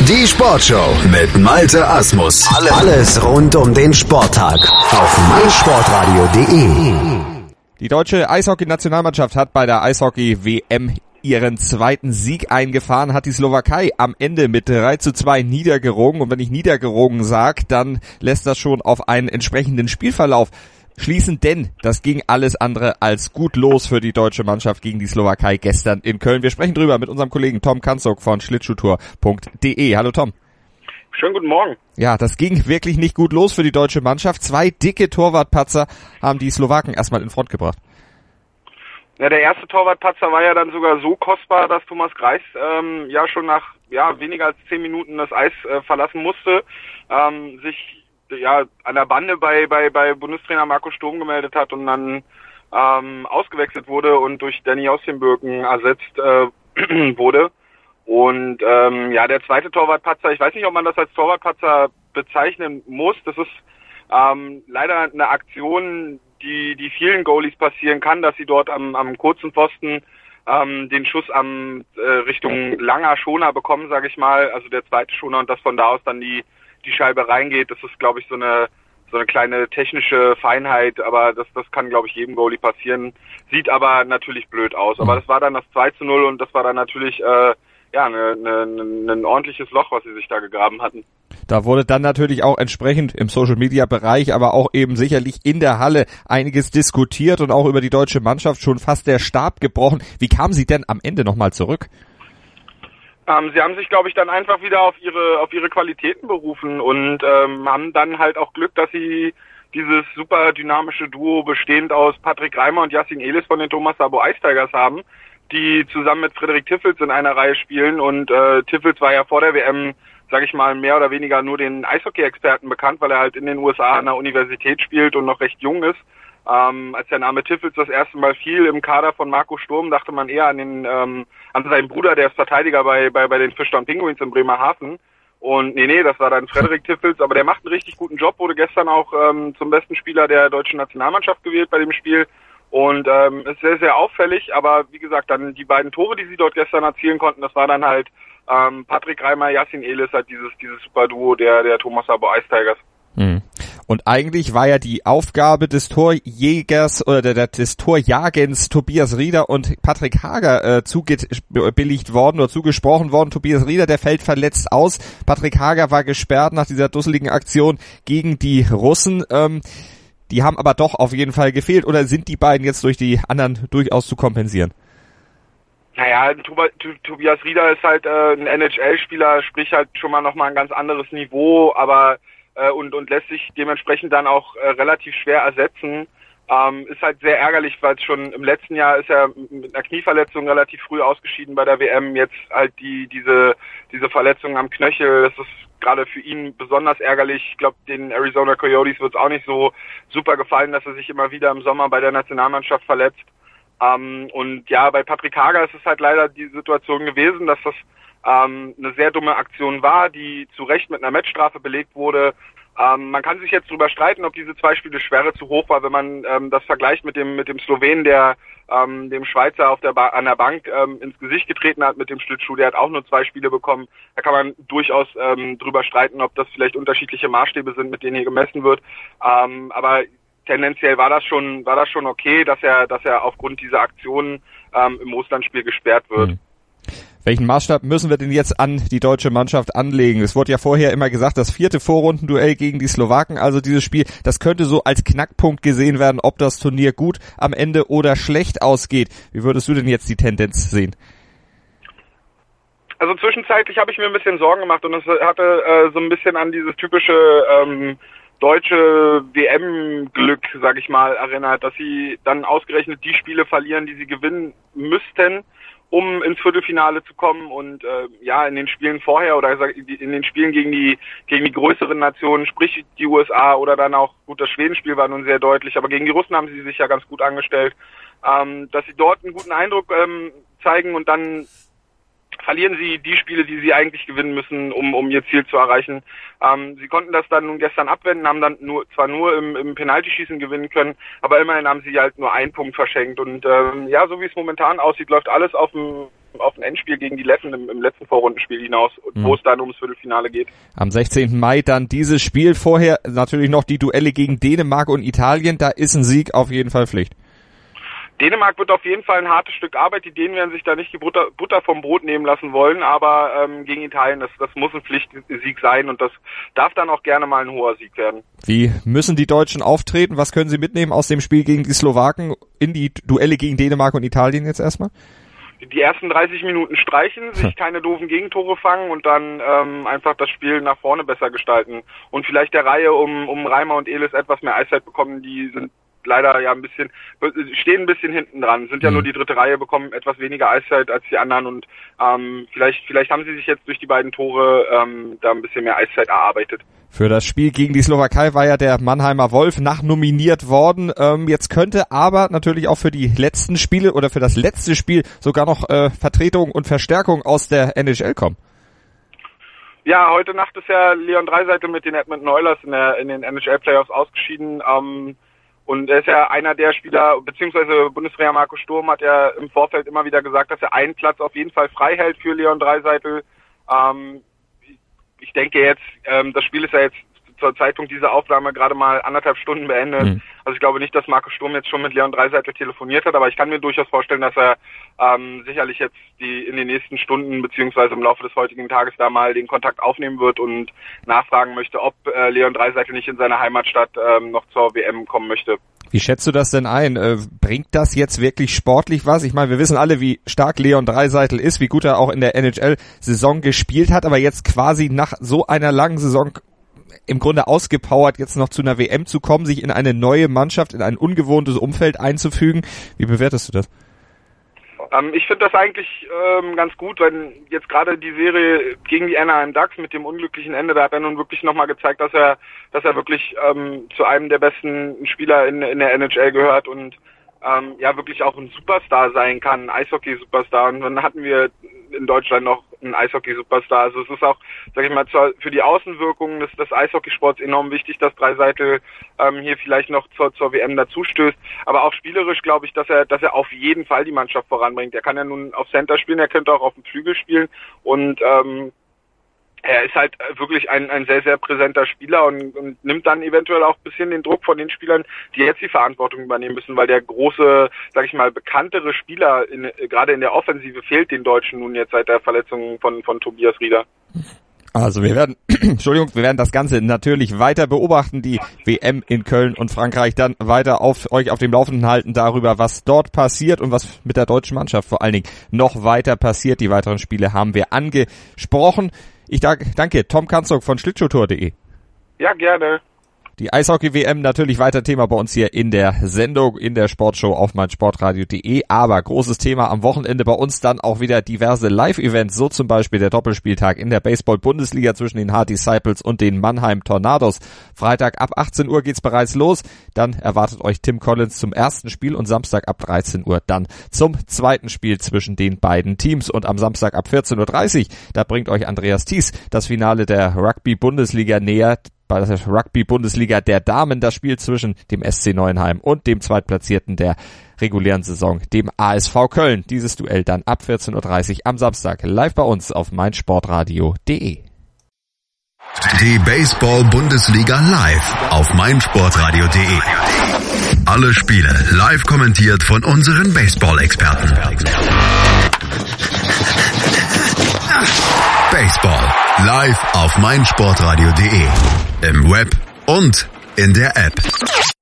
Die Sportshow mit Malte Asmus. Alles rund um den Sporttag auf meinsportradio.de. Die deutsche Eishockey-Nationalmannschaft hat bei der Eishockey-WM ihren zweiten Sieg eingefahren, hat die Slowakei am Ende mit 3:2 niedergerungen. Und wenn ich niedergerungen sage, dann lässt das schon auf einen entsprechenden Spielverlauf schließen, denn das ging alles andere als gut los für die deutsche Mannschaft gegen die Slowakei gestern in Köln. Wir sprechen drüber mit unserem Kollegen Tom Kanzok von schlittschuhtour.de. Hallo Tom. Schönen guten Morgen. Ja, das ging wirklich nicht gut los für die deutsche Mannschaft. 2 dicke Torwartpatzer haben die Slowaken erstmal in Front gebracht. Ja, der erste Torwartpatzer war ja dann sogar so kostbar, dass Thomas Greiss schon nach weniger als 10 Minuten das Eis verlassen musste, sich an der Bande bei Bundestrainer Marco Sturm gemeldet hat und dann ausgewechselt wurde und durch Danny Austenbürgen ersetzt wurde. Und der zweite Torwartpatzer, ich weiß nicht, ob man das als Torwartpatzer bezeichnen muss. Das ist leider eine Aktion, die vielen Goalies passieren kann, dass sie dort am kurzen Pfosten den Schuss Richtung langer Schoner bekommen, sage ich mal, also der zweite Schoner, und dass von da aus dann die Scheibe reingeht. Das ist, glaube ich, so eine kleine technische Feinheit, aber das kann, glaube ich, jedem Goalie passieren. Sieht aber natürlich blöd aus. Aber das war dann das 2:0 und das war dann natürlich ein ordentliches Loch, was sie sich da gegraben hatten. Da wurde dann natürlich auch entsprechend im Social-Media-Bereich, aber auch eben sicherlich in der Halle einiges diskutiert und auch über die deutsche Mannschaft schon fast der Stab gebrochen. Wie kamen sie denn am Ende nochmal zurück? Sie haben sich, glaube ich, dann einfach wieder auf ihre Qualitäten berufen und haben dann halt auch Glück, dass sie dieses super dynamische Duo bestehend aus Patrick Reimer und Yassin Elis von den Thomas Sabo Ice Tigers haben, die zusammen mit Frederik Tiffels in einer Reihe spielen. Und Tiffels war ja vor der WM, sage ich mal, mehr oder weniger nur den Eishockey-Experten bekannt, weil er halt in den USA an der Universität spielt und noch recht jung ist. Als der Name Tiffels das erste Mal fiel im Kader von Marco Sturm, dachte man eher an seinen Bruder, der ist Verteidiger bei den Fischtown Penguins in Bremerhaven. Und nee, das war dann Frederik Tiffels, aber der macht einen richtig guten Job, wurde gestern auch zum besten Spieler der deutschen Nationalmannschaft gewählt bei dem Spiel. Und ist sehr, sehr auffällig, aber wie gesagt, dann die beiden Tore, die sie dort gestern erzielen konnten, das war dann halt Patrick Reimer, Yassin Elis, halt dieses super Duo der Thomas Sabo Ice Tigers. Und eigentlich war ja die Aufgabe des Torjägers oder des Torjagens Tobias Rieder und Patrick Hager zugebilligt worden oder zugesprochen worden. Tobias Rieder, der fällt verletzt aus. Patrick Hager war gesperrt nach dieser dusseligen Aktion gegen die Russen. Die haben aber doch auf jeden Fall gefehlt, oder sind die beiden jetzt durch die anderen durchaus zu kompensieren? Naja, Tobias Rieder ist halt ein NHL-Spieler, sprich halt schon mal nochmal ein ganz anderes Niveau, aber und lässt sich dementsprechend dann auch relativ schwer ersetzen. Ist halt sehr ärgerlich, weil es schon im letzten Jahr ist er mit einer Knieverletzung relativ früh ausgeschieden bei der WM. Jetzt halt diese Verletzung am Knöchel, das ist gerade für ihn besonders ärgerlich. Ich glaube, den Arizona Coyotes wird es auch nicht so super gefallen, dass er sich immer wieder im Sommer bei der Nationalmannschaft verletzt. Und ja, bei Patrick Hager ist es halt leider die Situation gewesen, dass das eine sehr dumme Aktion war, die zu Recht mit einer Matchstrafe belegt wurde. Man kann sich jetzt drüber streiten, ob diese 2 Spiele Sperre zu hoch war, wenn man das vergleicht mit dem Slowenen, der dem Schweizer an der Bank ins Gesicht getreten hat mit dem Schlittschuh. Der hat auch nur 2 Spiele bekommen. Da kann man durchaus drüber streiten, ob das vielleicht unterschiedliche Maßstäbe sind, mit denen hier gemessen wird. Aber tendenziell war das schon okay, dass er aufgrund dieser Aktionen im Russlandspiel gesperrt wird. Welchen Maßstab müssen wir denn jetzt an die deutsche Mannschaft anlegen? Es wurde ja vorher immer gesagt, das 4. Vorrundenduell gegen die Slowaken, also dieses Spiel, das könnte so als Knackpunkt gesehen werden, ob das Turnier gut am Ende oder schlecht ausgeht. Wie würdest du denn jetzt die Tendenz sehen? Also zwischenzeitlich habe ich mir ein bisschen Sorgen gemacht und es hatte so ein bisschen an dieses typische deutsche WM-Glück, sag ich mal, erinnert, dass sie dann ausgerechnet die Spiele verlieren, die sie gewinnen müssten, um ins Viertelfinale zu kommen. Und in den Spielen vorher oder in den Spielen gegen die größeren Nationen, sprich die USA oder dann auch, gut, das Schwedenspiel war nun sehr deutlich, aber gegen die Russen haben sie sich ja ganz gut angestellt, dass sie dort einen guten Eindruck zeigen und dann verlieren sie die Spiele, die sie eigentlich gewinnen müssen, um ihr Ziel zu erreichen. Sie konnten das dann nun gestern abwenden, haben dann zwar nur im Penaltyschießen gewinnen können, aber immerhin haben sie halt nur einen Punkt verschenkt. Und so wie es momentan aussieht, läuft alles auf dem ein Endspiel gegen die Letten im letzten Vorrundenspiel hinaus, wo es dann ums Viertelfinale geht. Am 16. Mai dann dieses Spiel. Vorher natürlich noch die Duelle gegen Dänemark und Italien. Da ist ein Sieg auf jeden Fall Pflicht. Dänemark wird auf jeden Fall ein hartes Stück Arbeit. Die Dänen werden sich da nicht die Butter vom Brot nehmen lassen wollen, aber gegen Italien, das muss ein Pflichtsieg sein und das darf dann auch gerne mal ein hoher Sieg werden. Wie müssen die Deutschen auftreten? Was können sie mitnehmen aus dem Spiel gegen die Slowaken in die Duelle gegen Dänemark und Italien jetzt erstmal? Die ersten 30 Minuten streichen, sich keine doofen Gegentore fangen und dann einfach das Spiel nach vorne besser gestalten. Und vielleicht der Reihe um Reimer und Elis etwas mehr Eiszeit bekommen, die sind leider ja stehen ein bisschen hinten dran, sind ja nur die dritte Reihe, bekommen etwas weniger Eiszeit als die anderen und vielleicht haben sie sich jetzt durch die beiden Tore da ein bisschen mehr Eiszeit erarbeitet. Für das Spiel gegen die Slowakei war ja der Mannheimer Wolf nachnominiert worden. Jetzt könnte aber natürlich auch für die letzten Spiele oder für das letzte Spiel sogar noch Vertretung und Verstärkung aus der NHL kommen. Ja, heute Nacht ist ja Leon Draisaitl mit den Edmonton Oilers in den NHL-Playoffs ausgeschieden. Und er ist ja einer der Spieler, beziehungsweise Bundestrainer Marco Sturm hat ja im Vorfeld immer wieder gesagt, dass er einen Platz auf jeden Fall frei hält für Leon Draisaitl. Ich denke jetzt, das Spiel ist ja jetzt zur Zeitpunkt dieser Aufnahme gerade mal 1,5 Stunden beendet. Also ich glaube nicht, dass Marco Sturm jetzt schon mit Leon Draisaitl telefoniert hat, aber ich kann mir durchaus vorstellen, dass er sicherlich jetzt in den nächsten Stunden beziehungsweise im Laufe des heutigen Tages da mal den Kontakt aufnehmen wird und nachfragen möchte, ob Leon Draisaitl nicht in seine Heimatstadt noch zur WM kommen möchte. Wie schätzt du das denn ein? Bringt das jetzt wirklich sportlich was? Ich meine, wir wissen alle, wie stark Leon Draisaitl ist, wie gut er auch in der NHL-Saison gespielt hat, aber jetzt quasi nach so einer langen Saison im Grunde ausgepowert, jetzt noch zu einer WM zu kommen, sich in eine neue Mannschaft, in ein ungewohntes Umfeld einzufügen. Wie bewertest du das? Ich finde das eigentlich ganz gut, weil jetzt gerade die Serie gegen die Anaheim Ducks mit dem unglücklichen Ende, da hat er nun wirklich nochmal gezeigt, dass er wirklich zu einem der besten Spieler in der NHL gehört und wirklich auch ein Superstar sein kann, ein Eishockey-Superstar. Und dann hatten wir in Deutschland noch einen Eishockey-Superstar. Also es ist auch, sag ich mal, für die Außenwirkungen des Eishockeysports enorm wichtig, dass Draisaitl hier vielleicht noch zur WM dazustößt. Aber auch spielerisch glaube ich, dass er auf jeden Fall die Mannschaft voranbringt. Er kann ja nun auf Center spielen, er könnte auch auf dem Flügel spielen und er ist halt wirklich ein sehr, sehr präsenter Spieler und nimmt dann eventuell auch ein bisschen den Druck von den Spielern, die jetzt die Verantwortung übernehmen müssen, weil der große, sag ich mal, bekanntere Spieler gerade in der Offensive fehlt den Deutschen nun jetzt seit der Verletzung von Tobias Rieder. Also wir werden das Ganze natürlich weiter beobachten, die WM in Köln und Frankreich dann weiter euch auf dem Laufenden halten darüber, was dort passiert und was mit der deutschen Mannschaft vor allen Dingen noch weiter passiert. Die weiteren Spiele haben wir angesprochen. Ich danke Tom Kanzog von Schlittschuhtour.de. Ja, gerne. Die Eishockey-WM natürlich weiter Thema bei uns hier in der Sendung, in der Sportshow auf meinsportradio.de. Aber großes Thema am Wochenende bei uns dann auch wieder diverse Live-Events, so zum Beispiel der Doppelspieltag in der Baseball-Bundesliga zwischen den Hart Disciples und den Mannheim Tornados. Freitag ab 18 Uhr geht's bereits los. Dann erwartet euch Tim Collins zum ersten Spiel und Samstag ab 13 Uhr dann zum zweiten Spiel zwischen den beiden Teams. Und am Samstag ab 14.30 Uhr, da bringt euch Andreas Thies das Finale der Rugby-Bundesliga näher. Bei der Rugby-Bundesliga der Damen das Spiel zwischen dem SC Neuenheim und dem Zweitplatzierten der regulären Saison, dem ASV Köln. Dieses Duell dann ab 14.30 Uhr am Samstag live bei uns auf meinsportradio.de. Die Baseball-Bundesliga live auf meinsportradio.de. Alle Spiele live kommentiert von unseren Baseball-Experten. Baseball live auf meinsportradio.de. Im Web und in der App.